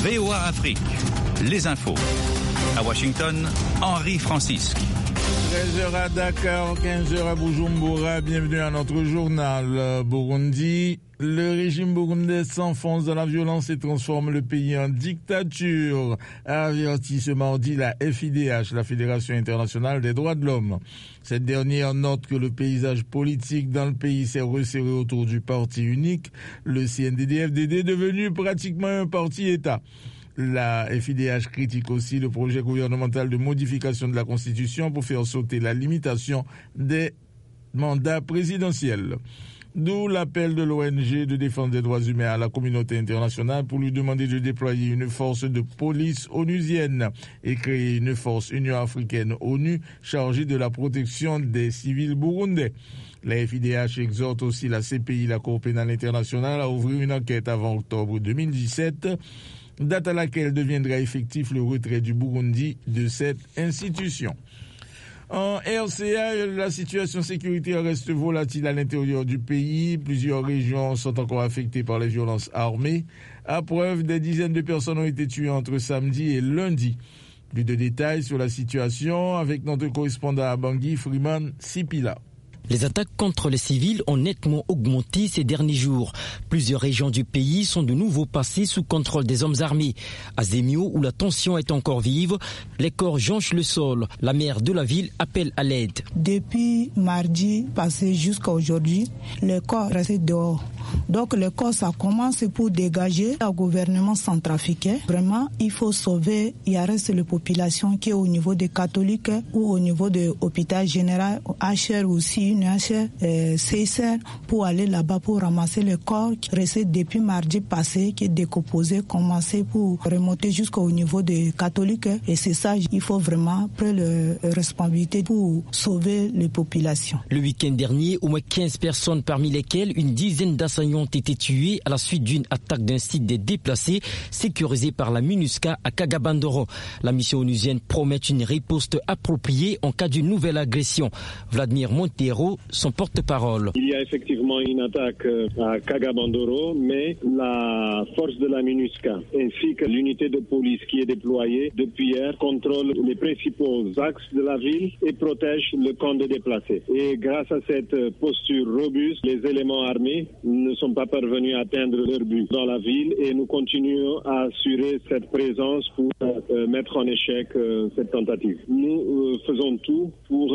VOA Afrique, les infos. À Washington, Henri Francisque. 13h à Dakar, 15h à Bujumbura, bienvenue à notre journal. Burundi, le régime burundais s'enfonce dans la violence et transforme le pays en dictature, a averti ce mardi la FIDH, la Fédération internationale des droits de l'homme. Cette dernière note que le paysage politique dans le pays s'est resserré autour du parti unique, le CNDD-FDD, devenu pratiquement un parti-État. La FIDH critique aussi le projet gouvernemental de modification de la Constitution pour faire sauter la limitation des mandats présidentiels. D'où l'appel de l'ONG de défense des droits humains à la communauté internationale pour lui demander de déployer une force de police onusienne et créer une force Union africaine-ONU chargée de la protection des civils burundais. La FIDH exhorte aussi la CPI, la Cour pénale internationale, à ouvrir une enquête avant octobre 2017, date à laquelle deviendra effectif le retrait du Burundi de cette institution. En RCA, la situation sécuritaire reste volatile à l'intérieur du pays. Plusieurs régions sont encore affectées par les violences armées. À preuve, des dizaines de personnes ont été tuées entre samedi et lundi. Plus de détails sur la situation avec notre correspondant à Bangui, Freeman Sipila. Les attaques contre les civils ont nettement augmenté ces derniers jours. Plusieurs régions du pays sont de nouveau passées sous contrôle des hommes armés. À Zemio, où la tension est encore vive, les corps jonchent le sol. La maire de la ville appelle à l'aide. Depuis mardi passé jusqu'à aujourd'hui, les corps restent dehors. Donc le corps, ça commence pour dégager le gouvernement centrafricain. Vraiment, il faut sauver. Il reste la population qui est au niveau des catholiques ou au niveau de l'hôpital général, HR aussi, une HR, CSR, pour aller là-bas pour ramasser le corps qui restait depuis mardi passé, qui est décomposé, commencer pour remonter jusqu'au niveau des catholiques. Et c'est ça, il faut vraiment prendre la responsabilité pour sauver les populations. Le week-end dernier, au moins 15 personnes, parmi lesquelles une dizaine d'assaillants ont été tués à la suite d'une attaque d'un site des déplacés sécurisé par la MINUSCA à Kagabandoro. La mission onusienne promet une riposte appropriée en cas d'une nouvelle agression. Vladimir Montero, son porte-parole. Il y a effectivement une attaque à Kagabandoro, mais la force de la MINUSCA ainsi que l'unité de police qui est déployée depuis hier contrôle les principaux axes de la ville et protège le camp des déplacés. Et grâce à cette posture robuste, les éléments armés ne sont pas parvenus à atteindre leur but dans la ville et nous continuons à assurer cette présence pour mettre en échec cette tentative. Nous faisons tout pour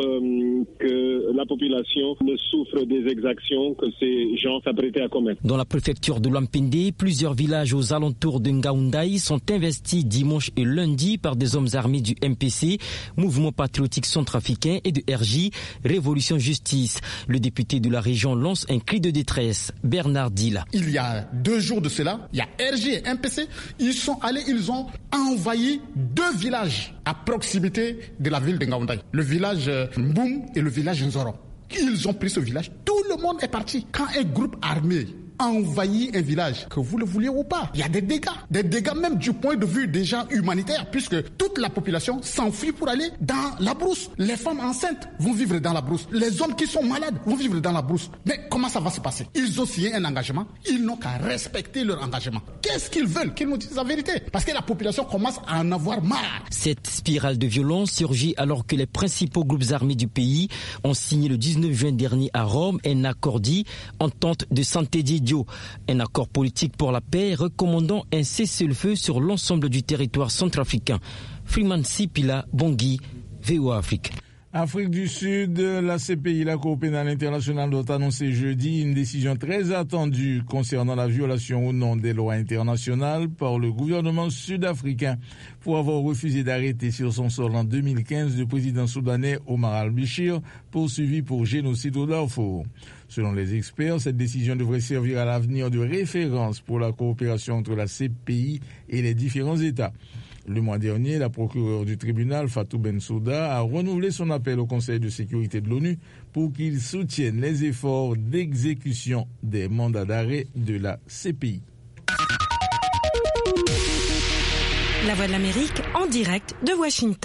que la population ne souffre des exactions que ces gens s'apprêtaient à commettre. Dans la préfecture de Lampende, plusieurs villages aux alentours de Ngaoundai sont investis dimanche et lundi par des hommes armés du MPC, Mouvement patriotique centrafricain, et de RJ, Révolution Justice. Le député de la région lance un cri de détresse. Bernard Dila. Il y a 2 jours de cela, il y a RJ et MPC, ils ont envahi 2 villages à proximité de la ville de Ngaoundai. Le village Mboum et le village Nzoro. Ils ont pris ce village, tout le monde est parti. Quand un groupe armé envahit un village, que vous le vouliez ou pas, il y a des dégâts même du point de vue déjà humanitaire, puisque toute la population s'enfuit pour aller dans la brousse. Les femmes enceintes vont vivre dans la brousse, les hommes qui sont malades vont vivre dans la brousse. Mais comment ça va se passer? Ils ont signé un engagement, ils n'ont qu'à respecter leur engagement. Qu'est-ce qu'ils veulent? Qu'ils nous disent la vérité, parce que la population commence à en avoir marre. Cette spirale de violence surgit alors que les principaux groupes armés du pays ont signé le 19 juin dernier à Rome un accord dit entente de santé d'Idio, un accord politique pour la paix recommandant un cessez-le-feu sur l'ensemble du territoire centrafricain. Freeman Sipila, Bangui, VOA Afrique. Afrique du Sud, la CPI, la Cour pénale internationale, doit annoncer jeudi une décision très attendue concernant la violation ou non des lois internationales par le gouvernement sud-africain pour avoir refusé d'arrêter sur son sol en 2015 le président soudanais Omar al-Béchir, poursuivi pour génocide au Darfour. Selon les experts, cette décision devrait servir à l'avenir de référence pour la coopération entre la CPI et les différents États. Le mois dernier, la procureure du tribunal, Fatou Bensouda, a renouvelé son appel au Conseil de sécurité de l'ONU pour qu'il soutienne les efforts d'exécution des mandats d'arrêt de la CPI. La Voix de l'Amérique en direct de Washington.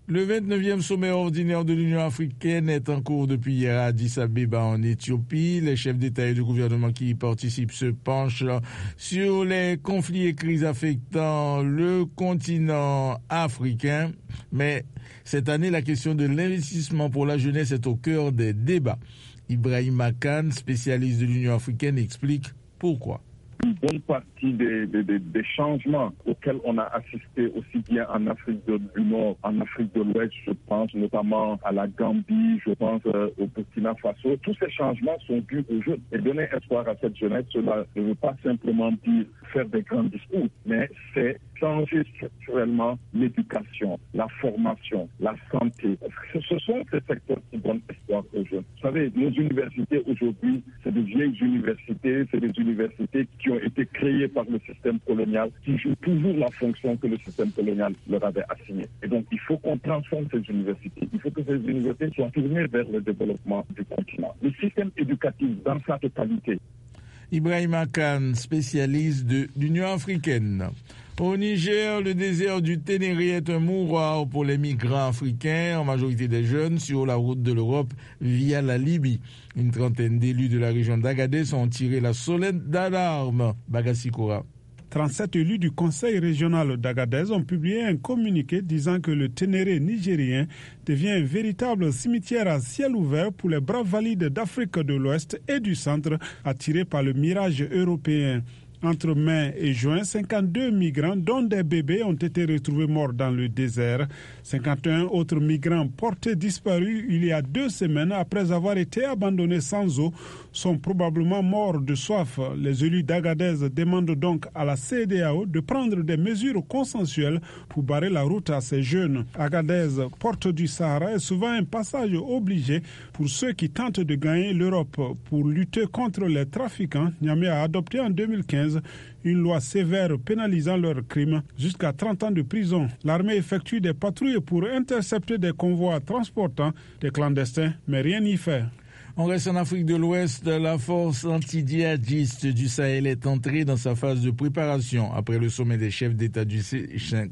Le 29e sommet ordinaire de l'Union africaine est en cours depuis hier à Addis Abeba en Éthiopie. Les chefs d'État et de gouvernement qui y participent se penchent sur les conflits et crises affectant le continent africain. Mais cette année, la question de l'investissement pour la jeunesse est au cœur des débats. Ibrahima Kane, spécialiste de l'Union africaine, explique pourquoi. Une bonne partie des changements auxquels on a assisté aussi bien en Afrique du Nord, en Afrique de l'Ouest, je pense notamment à la Gambie, je pense au Burkina Faso, tous ces changements sont dus aux jeunes. Et donner espoir à cette jeunesse, cela ne veut pas simplement dire faire des grands discours, mais c'est changer structurellement l'éducation, la formation, la santé. Ce sont ces secteurs qui donnent espoir aux jeunes. Vous savez, nos universités aujourd'hui, c'est des vieilles universités, c'est des universités qui ont été créées par le système colonial, qui jouent toujours la fonction que le système colonial leur avait assignée. Et donc, il faut qu'on transforme ces universités. Il faut que ces universités soient tournées vers le développement du continent. Le système éducatif dans sa totalité. Ibrahima Kane, spécialiste de l'Union africaine. Au Niger, le désert du Ténéré est un mouroir pour les migrants africains, en majorité des jeunes, sur la route de l'Europe via la Libye. Une trentaine d'élus de la région d'Agadez ont tiré la sonnette d'alarme. Bagassikora. 37 élus du conseil régional d'Agadez ont publié un communiqué disant que le Ténéré nigérien devient un véritable cimetière à ciel ouvert pour les braves valides d'Afrique de l'Ouest et du centre attirés par le mirage européen. Entre mai et juin, 52 migrants, dont des bébés, ont été retrouvés morts dans le désert. 51 autres migrants portés disparus il y a 2 semaines après avoir été abandonnés sans eau sont probablement morts de soif. Les élus d'Agadez demandent donc à la CEDEAO de prendre des mesures consensuelles pour barrer la route à ces jeunes. Agadez, porte du Sahara, est souvent un passage obligé pour ceux qui tentent de gagner l'Europe. Pour lutter contre les trafiquants, Niamey a adopté en 2015 une loi sévère pénalisant leurs crimes jusqu'à 30 ans de prison. L'armée effectue des patrouilles pour intercepter des convois transportant des clandestins, mais rien n'y fait. On reste en Afrique de l'Ouest. La force antidjihadiste du Sahel est entrée dans sa phase de préparation après le sommet des chefs d'État du G5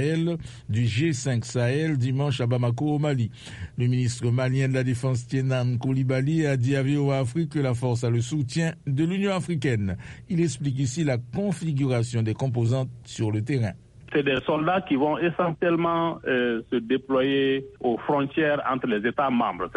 Sahel dimanche à Bamako au Mali. Le ministre malien de la Défense Tienan Koulibaly a dit à VOA Afrique que la force a le soutien de l'Union africaine. Il explique ici la configuration des composantes sur le terrain. C'est des soldats qui vont essentiellement se déployer aux frontières entre les États membres.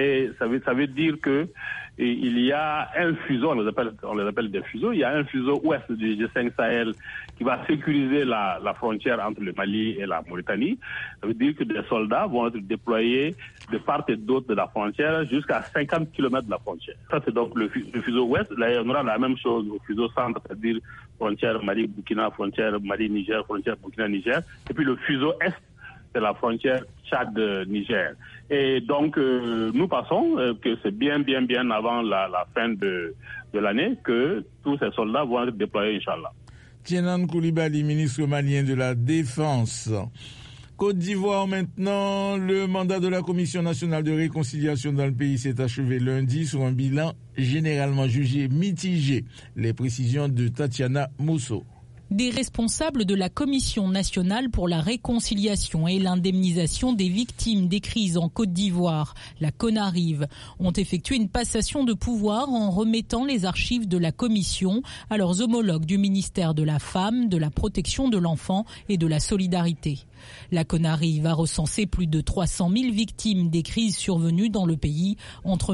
Ça veut dire que il y a un fuseau, on les appelle des fuseaux, il y a un fuseau ouest du G5 Sahel qui va sécuriser la frontière entre le Mali et la Mauritanie. Ça veut dire que des soldats vont être déployés de part et d'autre de la frontière jusqu'à 50 km de la frontière. Ça, c'est donc le fuseau ouest. Là, on aura la même chose au fuseau centre, c'est-à-dire frontière Mali-Burkina, frontière Mali-Niger, frontière Burkina-Niger. Et puis le fuseau est, c'est la frontière Tchad-Niger. Et donc, nous pensons que c'est bien avant la fin de l'année que tous ces soldats vont être déployés, Inch'Allah. Tienan Koulibaly, ministre malien de la Défense. Côte d'Ivoire maintenant, le mandat de la Commission nationale de réconciliation dans le pays s'est achevé lundi sur un bilan généralement jugé mitigé. Les précisions de Tatiana Mousso. Des responsables de la Commission nationale pour la réconciliation et l'indemnisation des victimes des crises en Côte d'Ivoire, la CONARIV, ont effectué une passation de pouvoir en remettant les archives de la Commission à leurs homologues du ministère de la Femme, de la Protection de l'Enfant et de la Solidarité. La CONARIV a recensé plus de 300 000 victimes des crises survenues dans le pays entre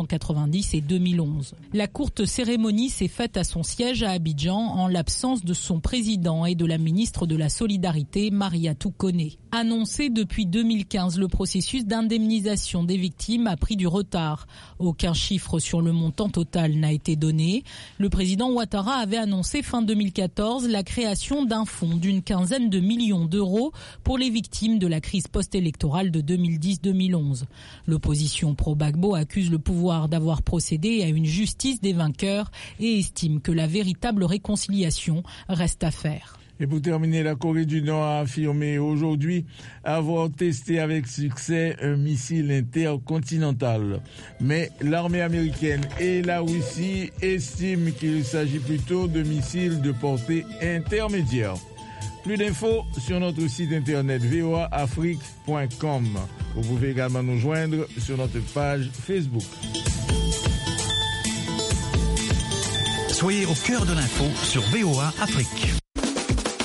1990 et 2011. La courte cérémonie s'est faite à son siège à Abidjan en l'absence de son président et de la ministre de la Solidarité, Mariatou Koné. Annoncé depuis 2015, le processus d'indemnisation des victimes a pris du retard. Aucun chiffre sur le montant total n'a été donné. Le président Ouattara avait annoncé fin 2014 la création d'un fonds d'une quinzaine de millions d'euros pour les victimes de la crise post-électorale de 2010-2011. L'opposition pro-Gbagbo accuse le pouvoir d'avoir procédé à une justice des vainqueurs et estime que la véritable réconciliation reste à faire. Et pour terminer, la Corée du Nord a affirmé aujourd'hui avoir testé avec succès un missile intercontinental. Mais l'armée américaine et la Russie estiment qu'il s'agit plutôt de missiles de portée intermédiaire. Plus d'infos sur notre site internet voaafrique.com. Vous pouvez également nous joindre sur notre page Facebook. Soyez au cœur de l'info sur VOA Afrique.